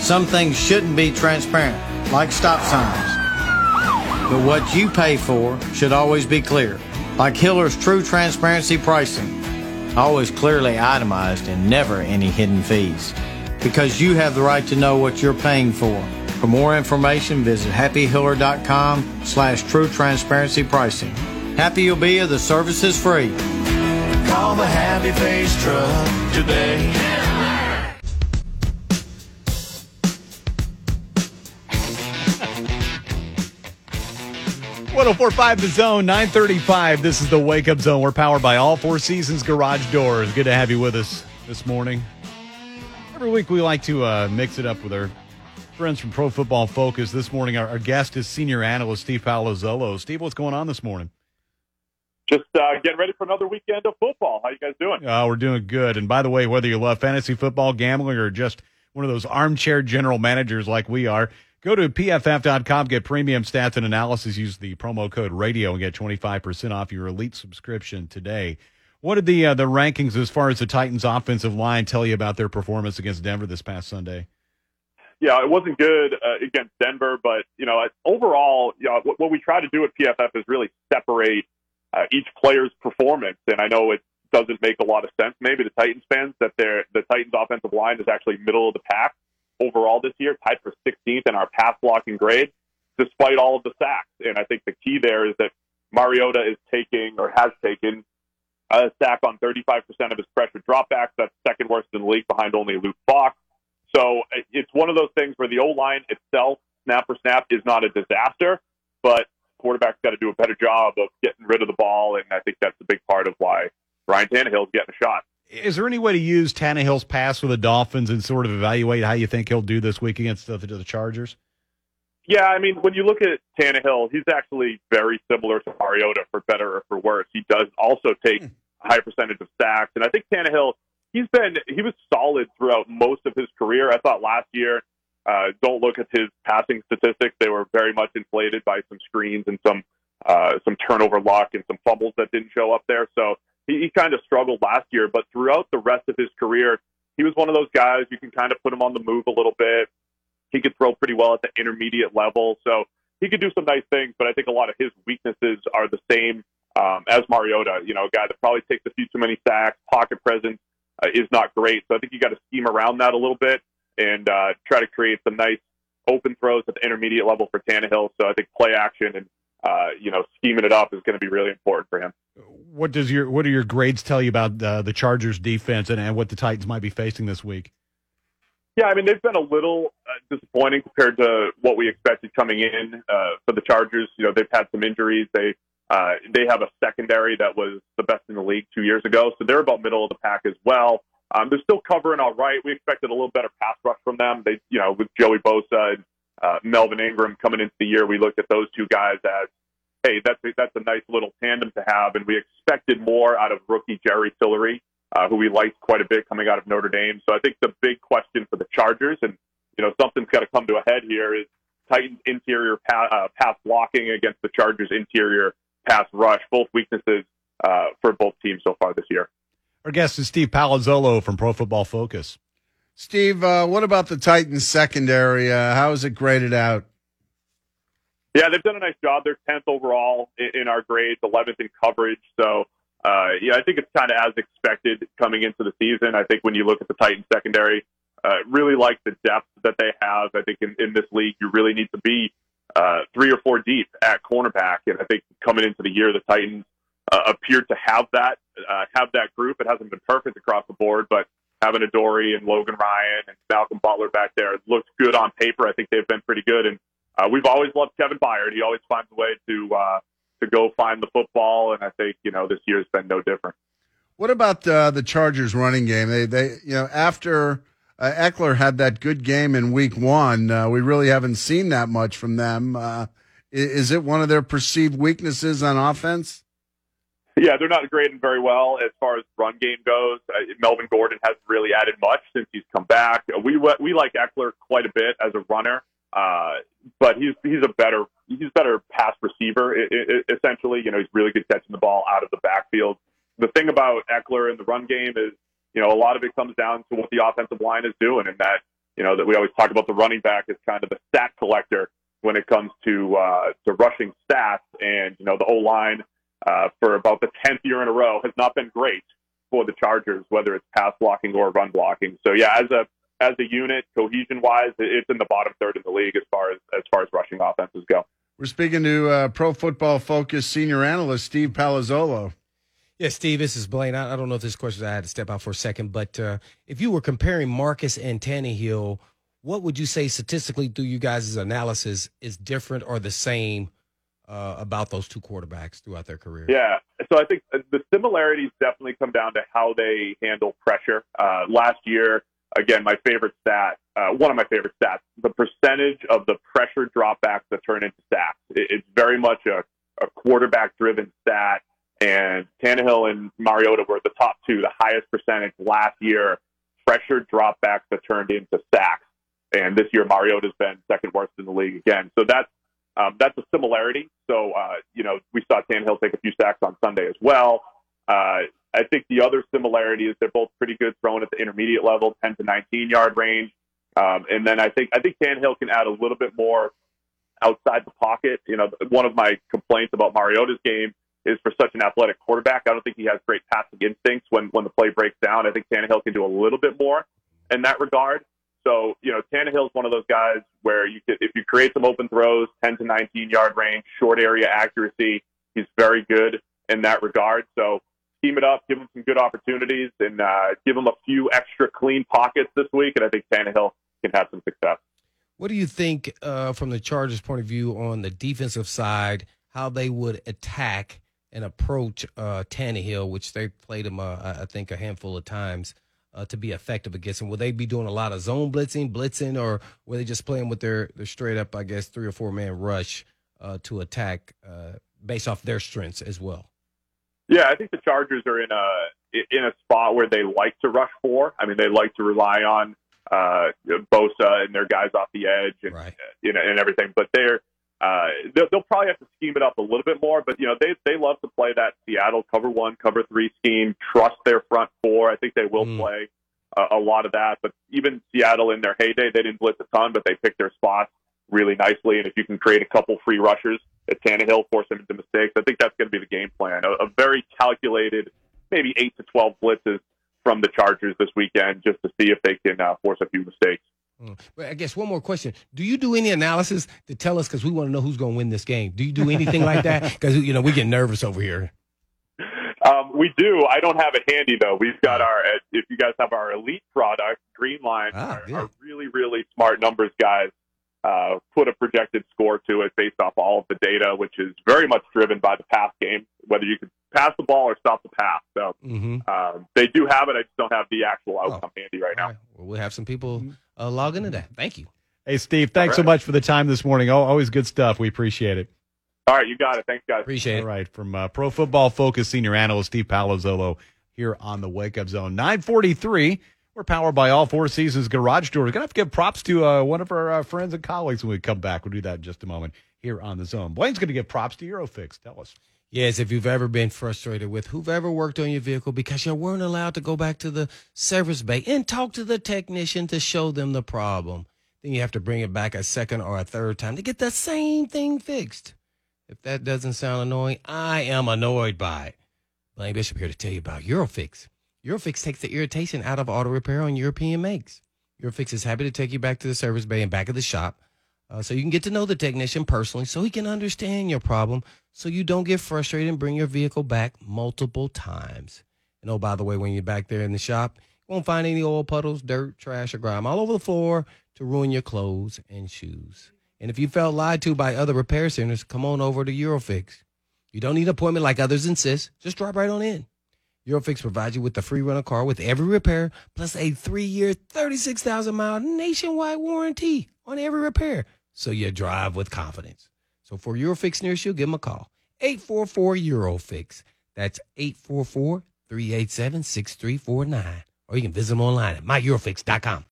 Some things shouldn't be transparent, like stop signs. But what you pay for should always be clear, like Hiller's True Transparency Pricing. Always clearly itemized and never any hidden fees. Because you have the right to know what you're paying for. For more information, visit happyhiller.com/true transparency pricing. Happy you'll be, the service is free. Call the Happy Face Truck today. 104.5 The Zone, 9:35. This is the Wake Up Zone. We're powered by All Four Seasons Garage Doors. Good to have you with us this morning. Every week we like to mix it up with our friends from Pro Football Focus. This morning our guest is senior analyst Steve Palazzolo. Steve, what's going on this morning? Just getting ready for another weekend of football. How you guys doing? We're doing good. And by the way, whether you love fantasy football, gambling, or just one of those armchair general managers like we are, go to PFF.com, get premium stats and analysis. Use the promo code RADIO and get 25% off your elite subscription today. What did the rankings as far as the Titans' offensive line tell you about their performance against Denver this past Sunday? Yeah, it wasn't good against Denver, but overall, what we try to do at PFF is really separate each player's performance. And I know it doesn't make a lot of sense, maybe to Titans fans, that the Titans' offensive line is actually middle of the pack overall this year, tied for 16th in our pass blocking grade, despite all of the sacks. And I think the key there is that Mariota is taking, or has taken, a sack on 35% of his pressure dropbacks. That's second worst in the league, behind only Luke Falk. So it's one of those things where the O-line itself, snap for snap, is not a disaster, but quarterback's got to do a better job of getting rid of the ball, and I think that's a big part of why Ryan Tannehill's getting a shot. Is there any way to use Tannehill's pass for the Dolphins and sort of evaluate how you think he'll do this week against the Chargers? Yeah, I mean, when you look at Tannehill, he's actually very similar to Mariota, for better or for worse. He does also take a high percentage of sacks, and I think Tannehill, he was solid throughout most of his career. I thought last year, don't look at his passing statistics; they were very much inflated by some screens and some turnover luck and some fumbles that didn't show up there. So he kind of struggled last year, but throughout the rest of his career, he was one of those guys you can kind of put him on the move a little bit. He could throw pretty well at the intermediate level, so he could do some nice things, but I think a lot of his weaknesses are the same as Mariota. A guy that probably takes a few too many sacks, pocket presence is not great, so I think you got to scheme around that a little bit and try to create some nice open throws at the intermediate level for Tannehill. So I think play action and scheming it up is going to be really important for him. What are your grades tell you about the Chargers defense and what the Titans might be facing this week? Yeah, I mean, they've been a little disappointing compared to what we expected coming in for the Chargers. They've had some injuries. They have a secondary that was the best in the league 2 years ago, so they're about middle of the pack as well. They're still covering all right. We expected a little better pass rush from them. They, with Joey Bosa and Melvin Ingram coming into the year, we looked at those two guys as, hey, that's a nice little tandem to have, and we expected more out of rookie Jerry Tillery, who we liked quite a bit coming out of Notre Dame. So I think the big question for the Chargers, and something's got to come to a head here, is Titans interior pass blocking against the Chargers interior pass rush. Both weaknesses for both teams so far this year. Our guest is Steve Palazzolo from Pro Football Focus. Steve, what about the Titans secondary? How is it graded out? Yeah, they've done a nice job. They're 10th overall in our grades, 11th in coverage. So, I think it's kind of as expected coming into the season. I think when you look at the Titans secondary, really like the depth that they have. I think in this league, you really need to be 3 or 4 deep at cornerback. And I think coming into the year, the Titans appeared to have that group. It hasn't been perfect across the board, but having Adoree and Logan Ryan and Malcolm Butler back there, it looks good on paper. I think they've been pretty good. And we've always loved Kevin Byard. He always finds a way to go find the football, and I think this year's been no different. What about the Chargers running game? They after Eckler had that good game in Week 1, we really haven't seen that much from them. Is it one of their perceived weaknesses on offense? Yeah, they're not grading very well as far as run game goes. Melvin Gordon hasn't really added much since he's come back. We like Eckler quite a bit as a runner, but he's a better pass receiver. Essentially, he's really good catching the ball out of the backfield. The thing about Eckler in the run game is, a lot of it comes down to what the offensive line is doing, and that that we always talk about the running back as kind of the stat collector when it comes to rushing stats. And, the O-line for about the 10th year in a row has not been great for the Chargers, whether it's pass blocking or run blocking. So, yeah, as a unit, cohesion-wise, it's in the bottom third in the league as far as rushing offenses go. We're speaking to Pro Football Focus senior analyst Steve Palazzolo. Yeah, Steve, this is Blaine. I don't know if this question, I had to step out for a second, but if you were comparing Marcus and Tannehill, what would you say statistically through you guys' analysis is different or the same about those two quarterbacks throughout their career? Yeah, so I think the similarities definitely come down to how they handle pressure. Last year, again, my favorite stat, one of my favorite stats, the percentage of the pressure dropbacks that turn into sacks. It's very much a quarterback-driven stat. And Tannehill and Mariota were the top two, the highest percentage last year, pressure dropbacks that turned into sacks. And this year, Mariota's been second worst in the league again. So that's a similarity. So, we saw Tannehill take a few sacks on Sunday as well. I think the other similarity is they're both pretty good throwing at the intermediate level, 10 to 19-yard range. And then I think Tannehill can add a little bit more outside the pocket. One of my complaints about Mariota's game is for such an athletic quarterback, I don't think he has great passing instincts when the play breaks down. I think Tannehill can do a little bit more in that regard. So, Tannehill's one of those guys where if you create some open throws, 10 to 19-yard range, short area accuracy, he's very good in that regard. So scheme it up, give him some good opportunities, and give him a few extra clean pockets this week, and I think Tannehill can have some success. What do you think from the Chargers' point of view on the defensive side, how they would attack and approach Tannehill, which they played him, I think, a handful of times to be effective against him? Will they be doing a lot of zone blitzing, or were they just playing with their straight up, I guess, 3 or 4 man rush to attack based off their strengths as well? Yeah, I think the Chargers are in a spot where they like to rush 4. I mean, they like to rely on Bosa and their guys off the edge and right. And everything, but they'll probably have to scheme it up a little bit more. But they love to play that Seattle cover 1, cover 3 scheme. Trust their front 4. I think they will play a lot of that. But even Seattle in their heyday, they didn't blitz a ton, but they picked their spots really nicely. And if you can create a couple free rushers at Tannehill, force him into mistakes, I think that's going to be the game plan. A very calculated, maybe 8 to 12 blitzes from the Chargers this weekend, just to see if they can force a few mistakes. But I guess one more question. Do you do any analysis to tell us, because we want to know who's going to win this game? Do you do anything like that? Because, we get nervous over here. We do. I don't have it handy, though. We've got if you guys have our elite product, Greenline, our really, really smart numbers guys, put a projected score to it based off all of the data, which is very much driven by the pass game, whether you can pass the ball or stop the pass. So they do have it. I just don't have the actual outcome handy right now. Right. Well, we'll have some people log into that. Thank you. Hey, Steve, thanks so much for the time this morning. Always good stuff. We appreciate it. All right, you got it. Thanks, guys. Appreciate it. All right, from Pro Football Focus senior analyst Steve Palazzolo here on the Wake Up Zone. 9:43. We're powered by All Four Seasons Garage Doors. We're going to have to give props to one of our friends and colleagues when we come back. We'll do that in just a moment here on the Zone. Blaine's going to give props to Eurofix. Tell us. Yes, if you've ever been frustrated with whoever worked on your vehicle because you weren't allowed to go back to the service bay and talk to the technician to show them the problem, then you have to bring it back a second or a third time to get the same thing fixed. If that doesn't sound annoying, I am annoyed by it. Blaine Bishop here to tell you about Eurofix. Eurofix takes the irritation out of auto repair on European makes. Eurofix is happy to take you back to the service bay and back of the shop so you can get to know the technician personally so he can understand your problem so you don't get frustrated and bring your vehicle back multiple times. And oh, by the way, when you're back there in the shop, you won't find any oil puddles, dirt, trash, or grime all over the floor to ruin your clothes and shoes. And if you felt lied to by other repair centers, come on over to Eurofix. You don't need an appointment like others insist. Just drop right on in. Eurofix provides you with the free rental car with every repair, plus a 3-year, 36,000-mile nationwide warranty on every repair, so you drive with confidence. So for Eurofix nearest you, give them a call. 844-EUROFIX. That's 844-387-6349. Or you can visit them online at myeurofix.com.